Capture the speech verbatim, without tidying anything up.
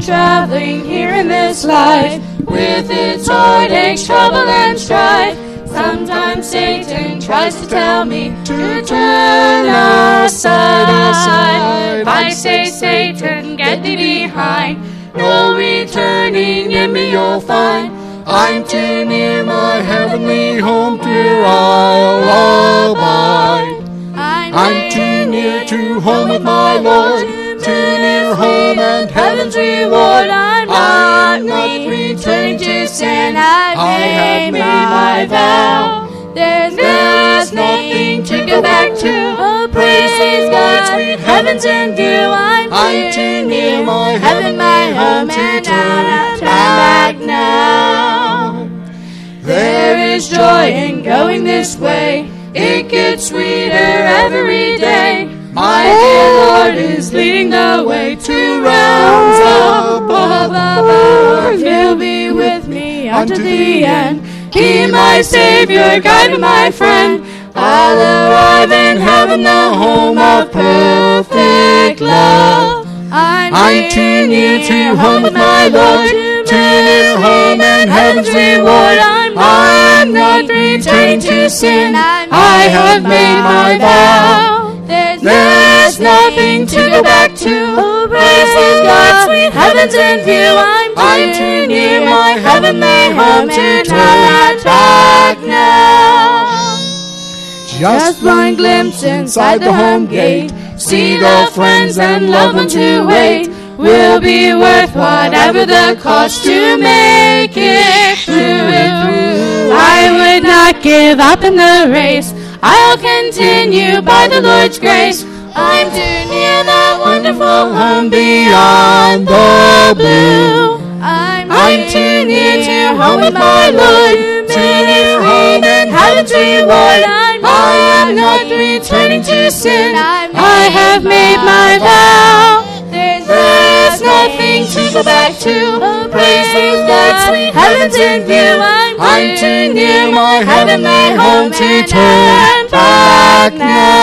been traveling here in this life, with its heartaches, trouble, and strife. Sometimes Satan tries to tell me to turn aside. I say, Satan, get thee behind. No returning in me you'll find. I'm too near my heavenly home, dear, I'll abide. I'm too near to home with my Lord, too near home and heaven's reward. I'm not, not returning to sin. I have made my vow. There's, there's nothing to go back to. Oh, praise God, sweet heavens in view. I'm, I'm too near my heaven, my home, and I'll turn back now. There is joy in going this way. It gets sweeter every day. My dear Lord is leading the way to realms above. He'll be with me unto the end. He, my Savior, guide and my friend. I'll arrive in heaven, the home of perfect love. I'm, I'm too near to home with my Lord, too near home and heaven's reward. I'm, I'm not returning to sin. I have made my vow. There's, there's nothing to go back to. Oh, praise God, sweet heavens in view. I'm, I'm too near my heavenly home to turn back now. Just one glimpse inside the home gate, see the friends and loved ones who wait, will be worth whatever the cost to make it through. I would not give up in the race. I'll continue by the Lord's grace. I'm too near that wonderful home beyond the blue. I'm, I'm too near to home with my Lord, too near home and heaven's reward. I'm, I'm not returning to sin. I have made my vow. There's, there's nothing to go back to. Praise God, sweet heavens in view. I'm, I'm too near my heavenly home to turn back now.